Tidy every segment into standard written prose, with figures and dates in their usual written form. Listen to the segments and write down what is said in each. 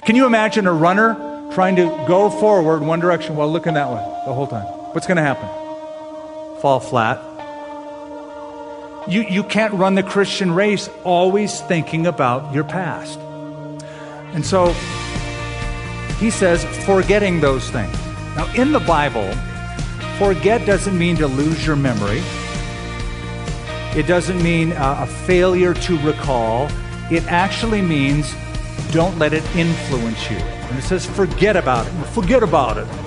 Can you imagine a runner trying to go forward one direction while looking that way the whole time? What's going to happen? Fall flat. You can't run the Christian race always thinking about your past. And so he says, forgetting those things. Now, in the Bible, forget doesn't mean to lose your memory. It doesn't mean a failure to recall. It actually means don't let it influence you. And it says forget about it. Forget about it.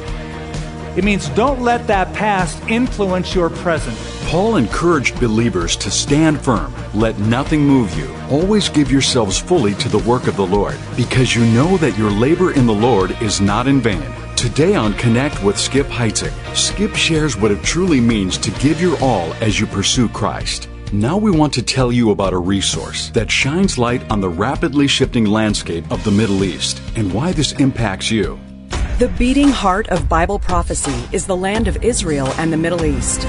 It means don't let that past influence your present. Paul encouraged believers to stand firm. Let nothing move you. Always give yourselves fully to the work of the Lord, because you know that your labor in the Lord is not in vain. Today on Connect with Skip Heitzig, Skip shares what it truly means to give your all as you pursue Christ. Now we want to tell you about a resource that shines light on the rapidly shifting landscape of the Middle East and why this impacts you. The beating heart of Bible prophecy is the land of Israel and the Middle East.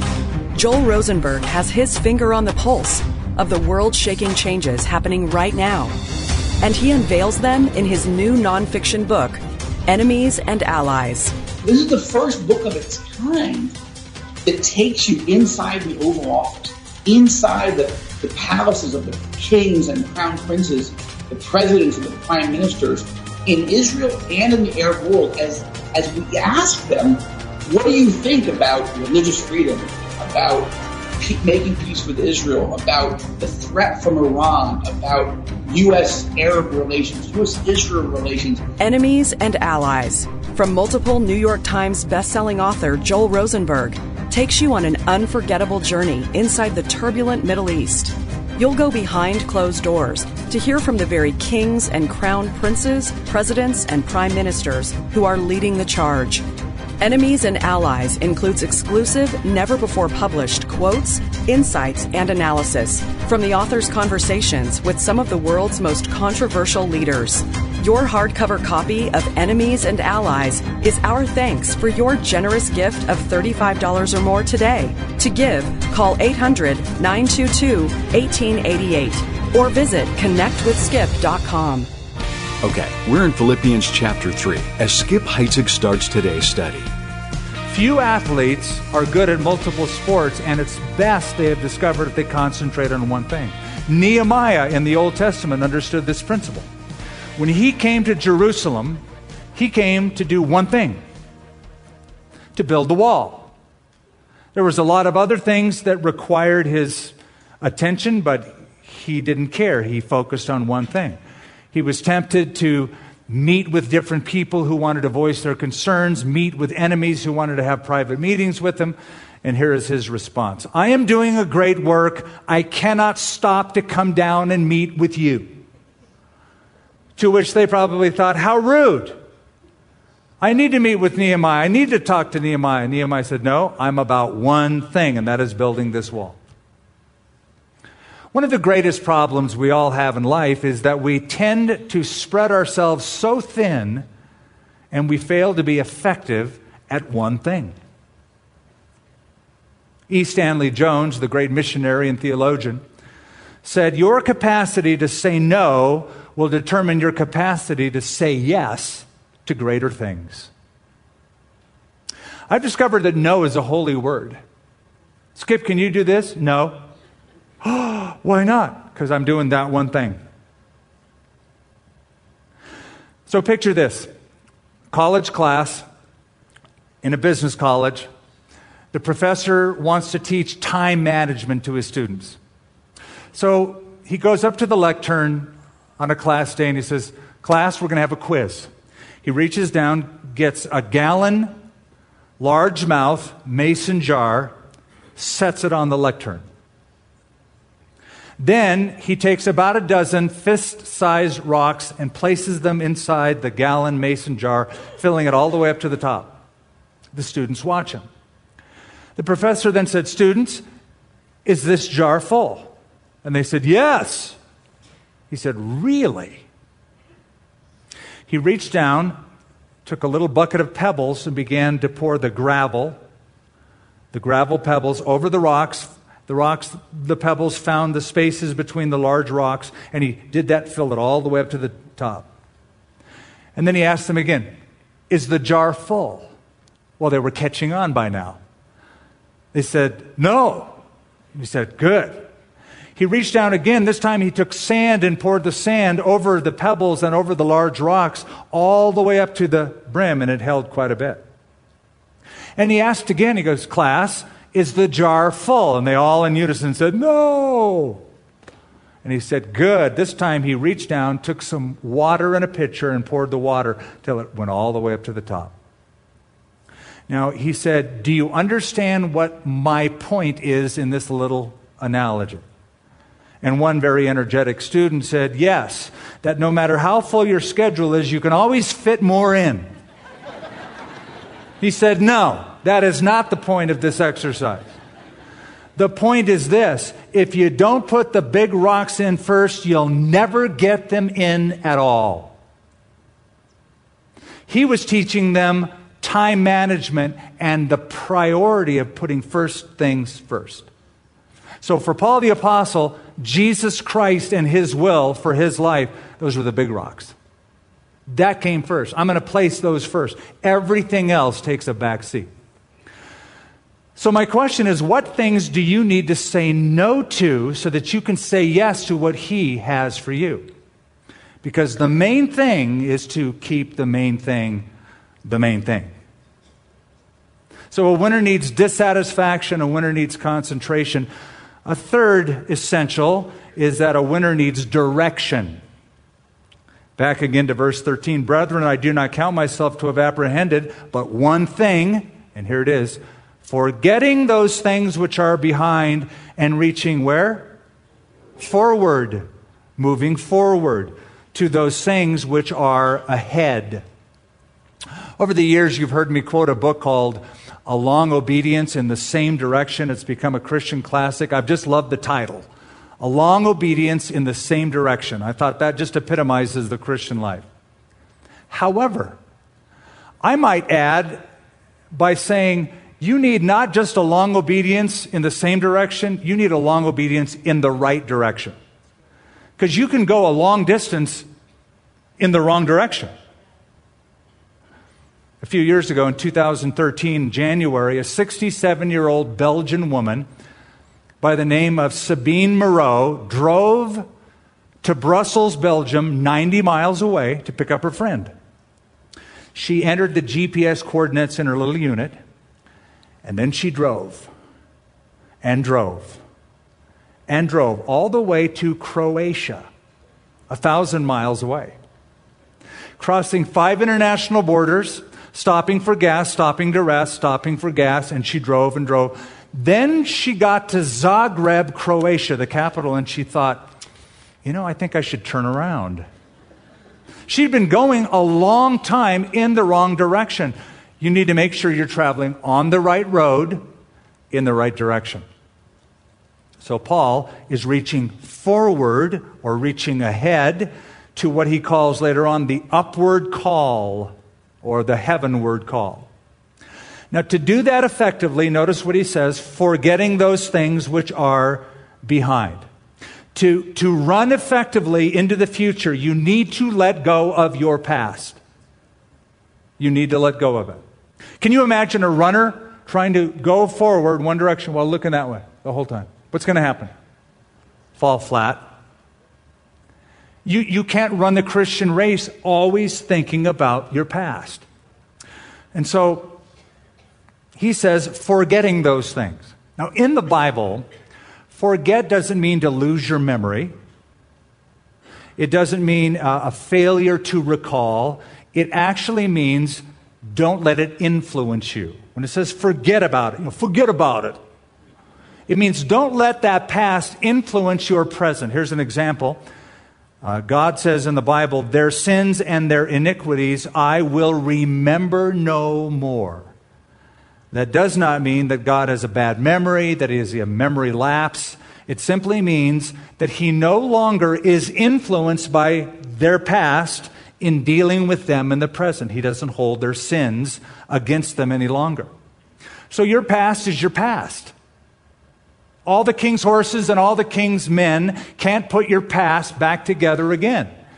Joel Rosenberg has his finger on the pulse of the world-shaking changes happening right now, and he unveils them in his new nonfiction book, Enemies and Allies. This is the first book of its kind that takes you inside the Oval Office, inside the palaces of the kings and crown princes, the presidents and the prime ministers in Israel and in the Arab world, as we ask them, what do you think about religious freedom, about making peace with Israel, about the threat from Iran, about U.S.-Arab relations, U.S.-Israel relations? Enemies and Allies, from multiple New York Times bestselling author Joel Rosenberg, takes you on an unforgettable journey inside the turbulent Middle East. You'll go behind closed doors to hear from the very kings and crown princes, presidents, and prime ministers who are leading the charge. Enemies and Allies includes exclusive, never-before-published quotes, insights, and analysis from the author's conversations with some of the world's most controversial leaders. Your hardcover copy of Enemies and Allies is our thanks for your generous gift of $35 or more today. To give, call 800-922-1888 or visit connectwithskip.com. Okay, we're in Philippians chapter 3 as Skip Heitzig starts today's study. Few athletes are good at multiple sports, and it's best, they have discovered, if they concentrate on one thing. Nehemiah in the Old Testament understood this principle. When he came to Jerusalem, he came to do one thing: to build the wall. There was a lot of other things that required his attention, but he didn't care. He focused on one thing. He was tempted to meet with different people who wanted to voice their concerns, meet with enemies who wanted to have private meetings with him. And here is his response: I am doing a great work. I cannot stop to come down and meet with you. To which they probably thought, how rude. I need to meet with Nehemiah. I need to talk to Nehemiah. Nehemiah said, no, I'm about one thing, and that is building this wall. One of the greatest problems we all have in life is that we tend to spread ourselves so thin and we fail to be effective at one thing. E. Stanley Jones, the great missionary and theologian, said, your capacity to say no will determine your capacity to say yes to greater things. I've discovered that no is a holy word. Skip, can you do this? No. Why not? Because I'm doing that one thing. So picture this. College class in a business college. The professor wants to teach time management to his students. So he goes up to the lectern on a class day and he says, class, we're going to have a quiz. He reaches down, gets a gallon, largemouth mason jar, sets it on the lectern. Then he takes about a dozen fist-sized rocks and places them inside the gallon mason jar, filling it all the way up to the top. The students watch him. The professor then said, students, is this jar full? And they said, yes. He said, really? He reached down, took a little bucket of pebbles and began to pour the gravel pebbles over the rocks. The pebbles found the spaces between the large rocks, and he did that, filled it all the way up to the top. And then he asked them again, is the jar full? Well, they were catching on by now. They said, no. He said, good. He reached down again. This time he took sand and poured the sand over the pebbles and over the large rocks all the way up to the brim, and it held quite a bit. And he asked again, he goes, class, is the jar full? And they all in unison said, no. And he said, good. This time he reached down, took some water in a pitcher and poured the water till it went all the way up to the top. Now, he said, do you understand what my point is in this little analogy? And one very energetic student said, yes, that no matter how full your schedule is, you can always fit more in. He said, no, that is not the point of this exercise. The point is this: if you don't put the big rocks in first, you'll never get them in at all. He was teaching them time management and the priority of putting first things first. So for Paul the Apostle, Jesus Christ and His will for his life, those were the big rocks. That came first. I'm going to place those first. Everything else takes a back seat. So my question is, what things do you need to say no to so that you can say yes to what He has for you? Because the main thing is to keep the main thing the main thing. So a winner needs dissatisfaction, a winner needs concentration. A third essential is that a winner needs direction. Back again to verse 13. Brethren, I do not count myself to have apprehended, but one thing, and here it is, forgetting those things which are behind and reaching where? Forward. Moving forward to those things which are ahead. Over the years, you've heard me quote a book called A Long Obedience in the Same Direction. It's become a Christian classic. I've just loved the title. A Long Obedience in the Same Direction. I thought that just epitomizes the Christian life. However, I might add by saying you need not just a long obedience in the same direction, you need a long obedience in the right direction. Because you can go a long distance in the wrong direction. A few years ago, in 2013, January, a 67-year-old Belgian woman by the name of Sabine Moreau drove to Brussels, Belgium, 90 miles away to pick up her friend. She entered the GPS coordinates in her little unit, and then she drove and drove and drove all the way to Croatia, 1,000 miles away, crossing 5 international borders, stopping for gas, stopping to rest, stopping for gas, and she drove and drove. Then she got to Zagreb, Croatia, the capital, and she thought, I think I should turn around. She'd been going a long time in the wrong direction. You need to make sure you're traveling on the right road in the right direction. So Paul is reaching forward or reaching ahead to what he calls later on the upward call or the heavenward call. Now, to do that effectively, notice what he says, forgetting those things which are behind. To run effectively into the future, you need to let go of your past. You need to let go of it. Can you imagine a runner trying to go forward one direction while looking that way the whole time? What's going to happen? Fall flat. You can't run the Christian race always thinking about your past. And so he says, forgetting those things. Now, in the Bible, forget doesn't mean to lose your memory. It doesn't mean a failure to recall. It actually means don't let it influence you. When it says forget about it, forget about it. It means don't let that past influence your present. Here's an example. God says in the Bible, their sins and their iniquities I will remember no more. That does not mean that God has a bad memory, that He has a memory lapse. It simply means that He no longer is influenced by their past in dealing with them in the present. He doesn't hold their sins against them any longer. So your past is your past. All the king's horses and all the king's men can't put your past back together again.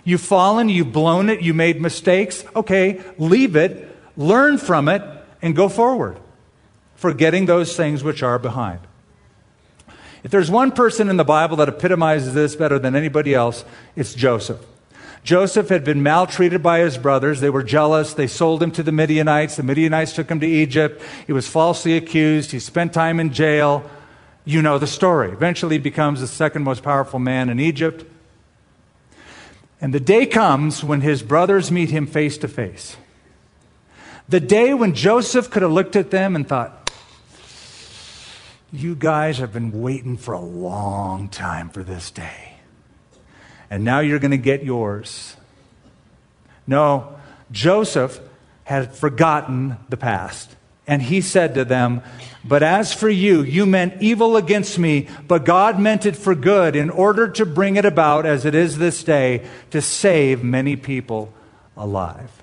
You've fallen, you've blown it, you made mistakes. Okay, leave it, learn from it, and go forward, forgetting those things which are behind. If there's one person in the Bible that epitomizes this better than anybody else, it's Joseph. Joseph had been maltreated by his brothers. They were jealous. They sold him to the Midianites. The Midianites took him to Egypt. He was falsely accused. He spent time in jail. You know the story. Eventually he becomes the second most powerful man in Egypt. And the day comes when his brothers meet him face to face. The day when Joseph could have looked at them and thought, you guys have been waiting for a long time for this day. And now you're going to get yours. No, Joseph had forgotten the past. And he said to them, but as for you, you meant evil against me, but God meant it for good in order to bring it about as it is this day, to save many people alive.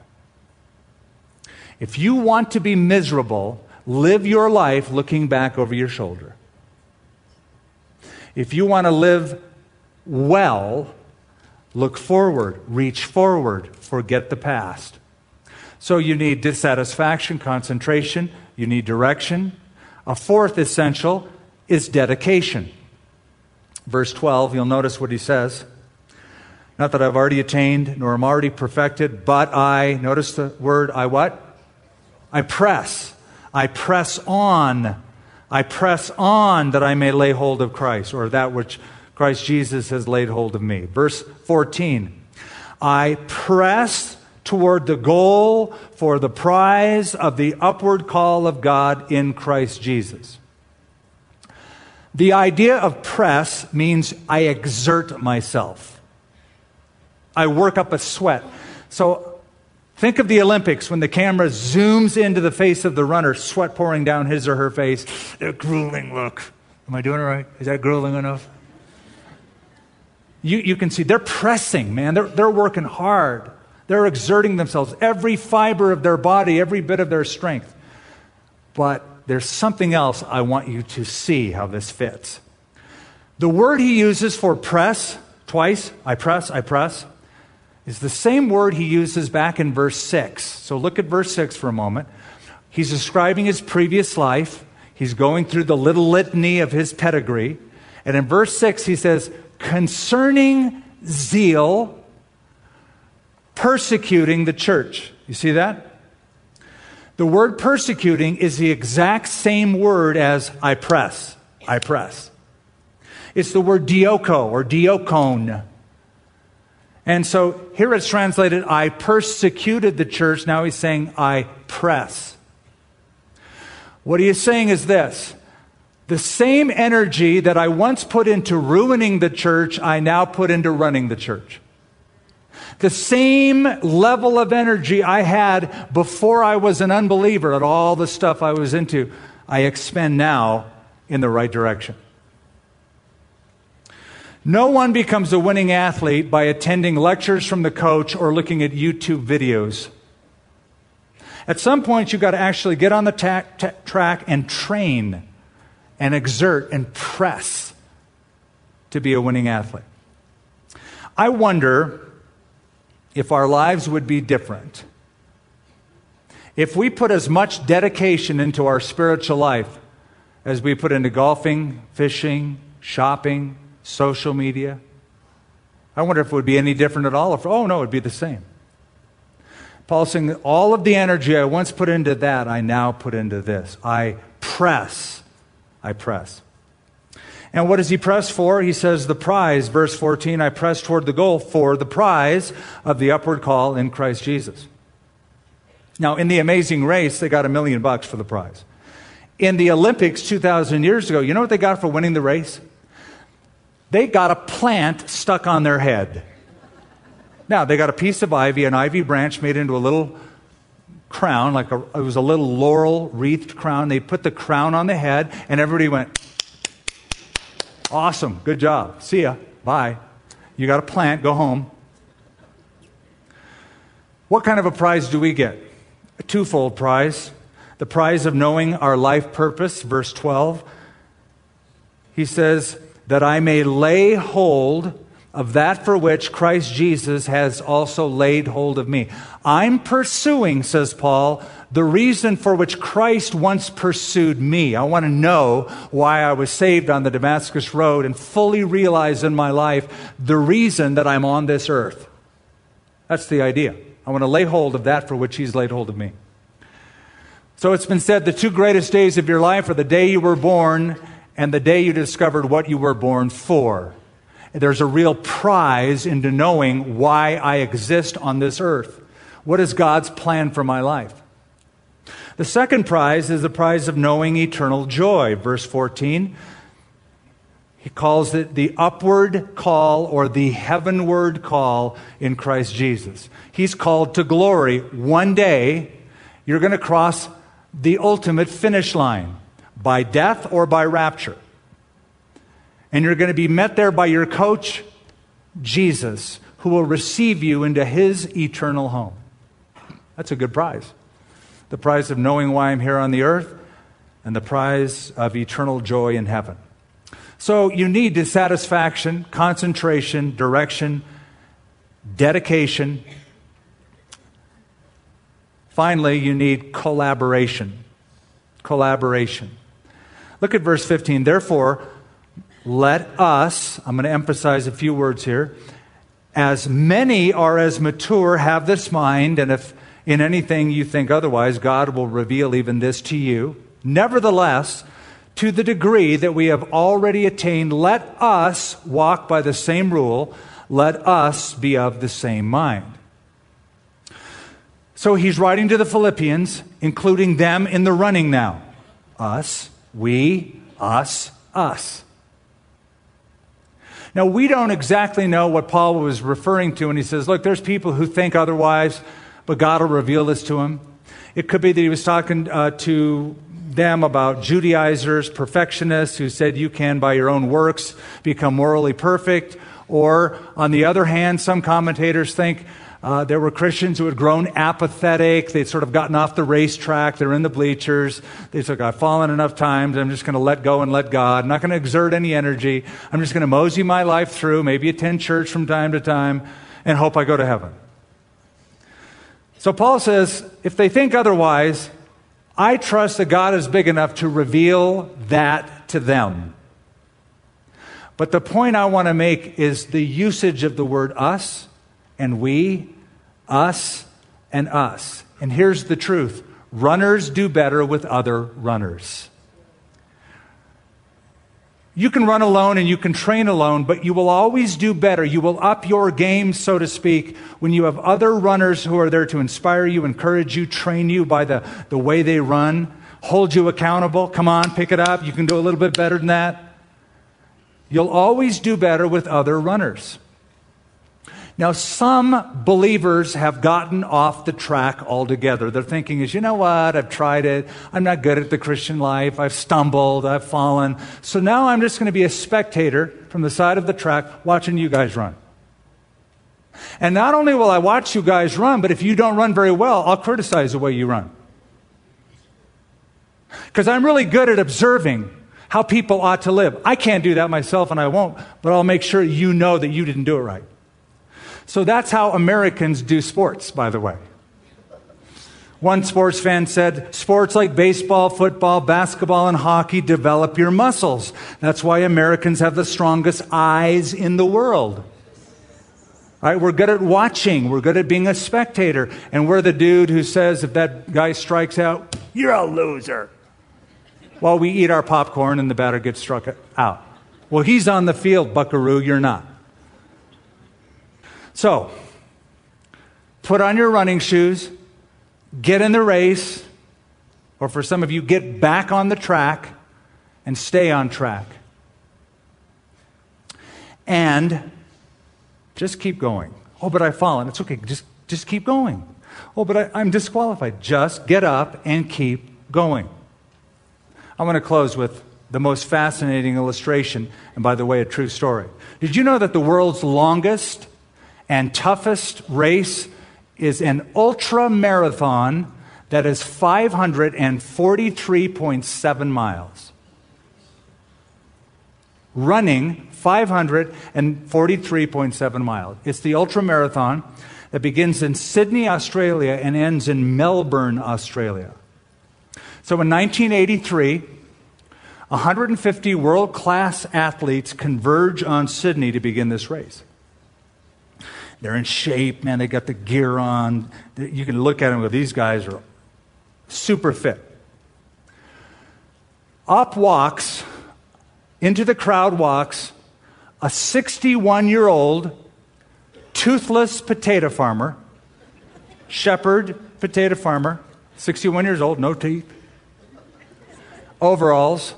If you want to be miserable, live your life looking back over your shoulder. If you want to live well, look forward, reach forward, forget the past. So you need dissatisfaction, concentration, you need direction. A fourth essential is dedication. Verse 12, you'll notice what he says. Not that I've already attained, nor am already perfected, but notice the word, I what? I press. I press on. I press on that I may lay hold of Christ, or that which Christ Jesus has laid hold of me. Verse 14, I press toward the goal for the prize of the upward call of God in Christ Jesus. The idea of press means I exert myself. I work up a sweat. So think of the Olympics when the camera zooms into the face of the runner, sweat pouring down his or her face. A grueling look. Am I doing it right? Is that grueling enough? You can see they're pressing, man. They're working hard. They're exerting themselves, every fiber of their body, every bit of their strength. But there's something else I want you to see how this fits. The word he uses for press, twice, I press, is the same word he uses back in verse 6. So look at verse 6 for a moment. He's describing his previous life. He's going through the little litany of his pedigree. And in verse 6 he says, concerning zeal, persecuting the church. You see that? The word persecuting is the exact same word as I press. I press. It's the word dioko or diokon. And so here it's translated, I persecuted the church. Now he's saying, I press. What he is saying is this. The same energy that I once put into ruining the church, I now put into running the church. The same level of energy I had before I was an unbeliever at all the stuff I was into, I expend now in the right direction. No one becomes a winning athlete by attending lectures from the coach or looking at YouTube videos. At some point, you've got to actually get on the track and train and exert and press to be a winning athlete. I wonder if our lives would be different if we put as much dedication into our spiritual life as we put into golfing, fishing, shopping, social media. I wonder if it would be any different at all. Oh, no, it would be the same. Paul's saying, all of the energy I once put into that, I now put into this. I press. I press. And what does he press for? He says the prize, verse 14, I press toward the goal for the prize of the upward call in Christ Jesus. Now, in the Amazing Race, they got $1 million for the prize. In the Olympics 2,000 years ago, you know what they got for winning the race? They got a plant stuck on their head. Now, they got a piece of ivy, an ivy branch made into a little crown, it was a little laurel wreathed crown. They put the crown on the head, and everybody went, awesome, good job, see ya, bye. You got a plant, go home. What kind of a prize do we get? A twofold prize. The prize of knowing our life purpose, verse 12. He says, that I may lay hold of that for which Christ Jesus has also laid hold of me. I'm pursuing, says Paul, the reason for which Christ once pursued me. I want to know why I was saved on the Damascus Road and fully realize in my life the reason that I'm on this earth. That's the idea. I want to lay hold of that for which He's laid hold of me. So it's been said the two greatest days of your life are the day you were born and the day you discovered what you were born for. There's a real prize into knowing why I exist on this earth. What is God's plan for my life? The second prize is the prize of knowing eternal joy. Verse 14, he calls it the upward call or the heavenward call in Christ Jesus. He's called to glory. One day, you're going to cross the ultimate finish line by death or by rapture. And you're going to be met there by your coach, Jesus, who will receive you into His eternal home. That's a good prize. The prize of knowing why I'm here on the earth and the prize of eternal joy in heaven. So you need dissatisfaction, concentration, direction, dedication. Finally, you need collaboration. Collaboration. Look at verse 15. Therefore, let us, I'm going to emphasize a few words here, as many are as mature, have this mind, and if in anything you think otherwise, God will reveal even this to you. Nevertheless, to the degree that we have already attained, let us walk by the same rule, let us be of the same mind. So he's writing to the Philippians, including them in the running now. Us, we, us, us. Now, we don't exactly know what Paul was referring to when he says, look, there's people who think otherwise, but God will reveal this to him. It could be that he was talking to them about Judaizers, perfectionists, who said you can, by your own works, become morally perfect. Or, on the other hand, some commentators think there were Christians who had grown apathetic. They'd sort of gotten off the racetrack. They're in the bleachers. They said, I've fallen enough times. I'm just going to let go and let God. I'm not going to exert any energy. I'm just going to mosey my life through, maybe attend church from time to time, and hope I go to heaven. So Paul says, if they think otherwise, I trust that God is big enough to reveal that to them. But the point I want to make is the usage of the word us and we, us and us. And here's the truth. Runners do better with other runners. You can run alone and you can train alone, but you will always do better. You will up your game, so to speak, when you have other runners who are there to inspire you, encourage you, train you by the way they run, hold you accountable. Come on, pick it up. You can do a little bit better than that. You'll always do better with other runners. Now, some believers have gotten off the track altogether. Their thinking is, you know what, I've tried it. I'm not good at the Christian life. I've stumbled. I've fallen. So now I'm just going to be a spectator from the side of the track watching you guys run. And not only will I watch you guys run, but if you don't run very well, I'll criticize the way you run. Because I'm really good at observing how people ought to live. I can't do that myself, and I won't, but I'll make sure you know that you didn't do it right. So that's how Americans do sports, by the way. One sports fan said, sports like baseball, football, basketball, and hockey develop your muscles. That's why Americans have the strongest eyes in the world. All right, we're good at watching. We're good at being a spectator. And we're the dude who says, if that guy strikes out, you're a loser. While we eat our popcorn and the batter gets struck out. Well, he's on the field, buckaroo, you're not. So, put on your running shoes, get in the race, or for some of you, get back on the track and stay on track. And just keep going. Oh, but I've fallen. It's okay. Just keep going. Oh, but I'm disqualified. Just get up and keep going. I want to close with the most fascinating illustration, and by the way, a true story. Did you know that the world's longest and toughest race is an ultra marathon that is 543.7 miles? running 543.7 miles. It's the ultramarathon that begins in Sydney, Australia, and ends in Melbourne, Australia. So in 1983, 150 world-class athletes converge on Sydney to begin this race. They're in shape, man. They got the gear on. You can look at them and go, these guys are super fit. Into the crowd walks a 61-year-old toothless potato farmer, shepherd potato farmer, 61 years old, no teeth, overalls,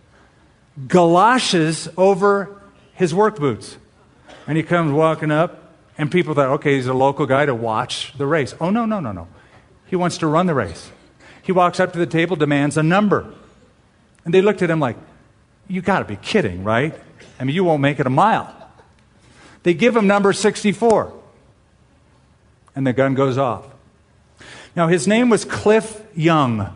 galoshes over his work boots. And he comes walking up, and people thought, okay, he's a local guy to watch the race. Oh, no. He wants to run the race. He walks up to the table, demands a number. And they looked at him like, you got to be kidding, right? I mean, you won't make it a mile. They give him number 64. And the gun goes off. Now, his name was Cliff Young.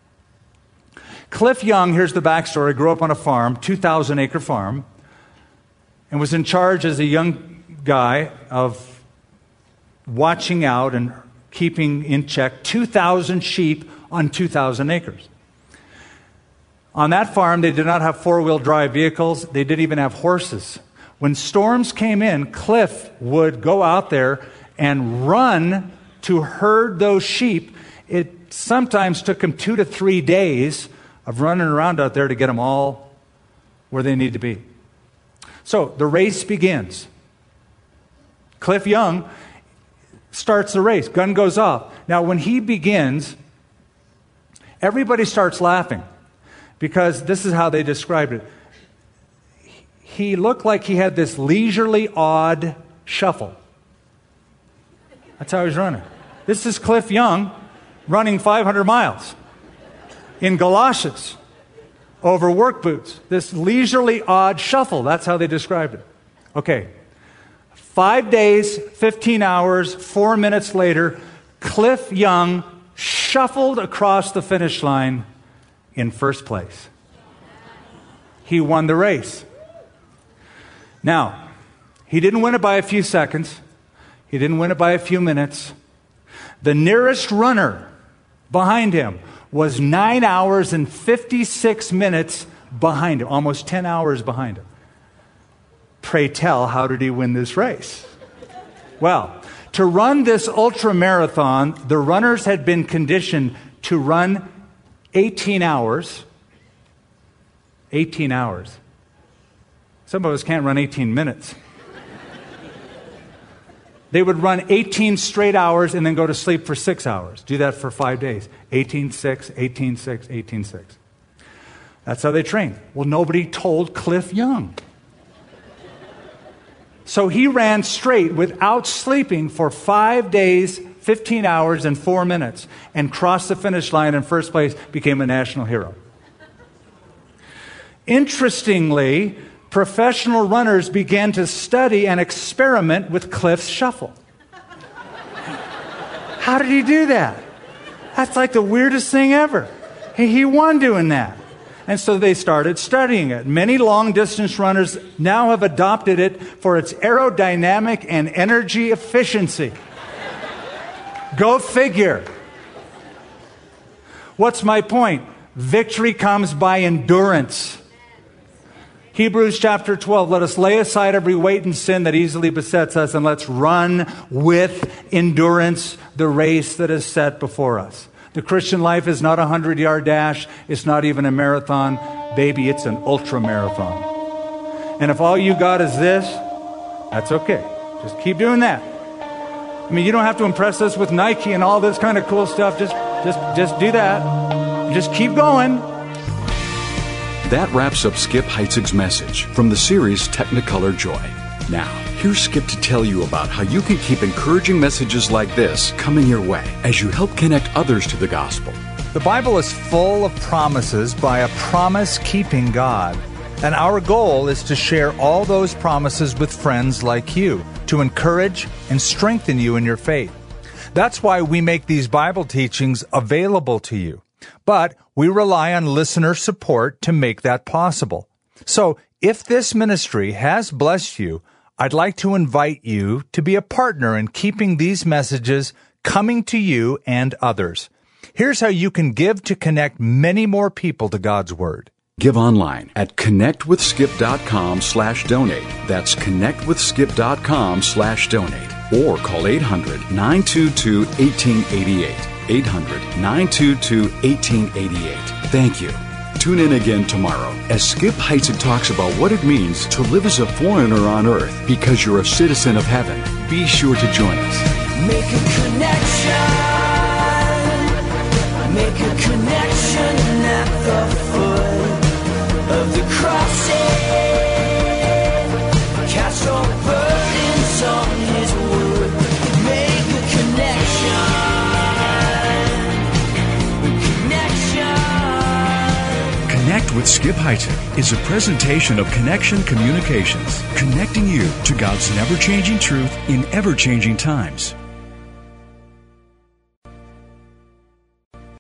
Cliff Young, here's the backstory, grew up on a farm, 2,000-acre farm, and was in charge as a young guy of watching out and keeping in check 2,000 sheep on 2,000 acres. On that farm, they did not have four-wheel drive vehicles. They didn't even have horses. When storms came in, Cliff would go out there and run to herd those sheep. It sometimes took him 2 to 3 days of running around out there to get them all where they need to be. So the race begins. Cliff Young starts the race. Gun goes off. Now, when he begins, everybody starts laughing because this is how they described it. He looked like he had this leisurely, odd shuffle. That's how he's running. This is Cliff Young running 500 miles in galoshes over work boots. This leisurely, odd shuffle. That's how they described it. Okay. 5 days, 15 hours, 4 minutes later, Cliff Young shuffled across the finish line in first place. He won the race. Now, he didn't win it by a few seconds. He didn't win it by a few minutes. The nearest runner behind him was 9 hours and 56 minutes behind him, almost 10 hours behind him. Pray tell, how did he win this race? Well, to run this ultra marathon, the runners had been conditioned to run 18 hours. 18 hours. Some of us can't run 18 minutes. They would run 18 straight hours and then go to sleep for 6 hours. Do that for 5 days. 18-6, 18-6, 18-6. That's how they trained. Well, nobody told Cliff Young. So he ran straight without sleeping for 5 days, 15 hours, and 4 minutes, and crossed the finish line in first place, became a national hero. Interestingly, professional runners began to study and experiment with Cliff's shuffle. How did he do that? That's like the weirdest thing ever. He won doing that. And so they started studying it. Many long-distance runners now have adopted it for its aerodynamic and energy efficiency. Go figure. What's my point? Victory comes by endurance. Hebrews chapter 12, let us lay aside every weight and sin that easily besets us, and let's run with endurance the race that is set before us. The Christian life is not a 100-yard dash. It's not even a marathon. Baby, it's an ultra-marathon. And if all you got is this, that's okay. Just keep doing that. I mean, you don't have to impress us with Nike and all this kind of cool stuff. Just do that. Just keep going. That wraps up Skip Heitzig's message from the series Technicolor Joy. Now, here's Skip to tell you about how you can keep encouraging messages like this coming your way as you help connect others to the gospel. The Bible is full of promises by a promise-keeping God. And our goal is to share all those promises with friends like you, to encourage and strengthen you in your faith. That's why we make these Bible teachings available to you. But we rely on listener support to make that possible. So, If this ministry has blessed you, I'd like to invite you to be a partner in keeping these messages coming to you and others. Here's how you can give to connect many more people to God's Word. Give online at connectwithskip.com/donate. That's connectwithskip.com/donate. Or call 800-922-1888. 800-922-1888. Thank you. Tune in again tomorrow as Skip Heitzig talks about what it means to live as a foreigner on earth because you're a citizen of heaven. Be sure to join us. Make a connection. Make a connection at the foot of the cross. Cast all burdens on His word. Make a connection. Connect with Skip Heitzig is a presentation of Connection Communications, connecting you to God's never-changing truth in ever-changing times.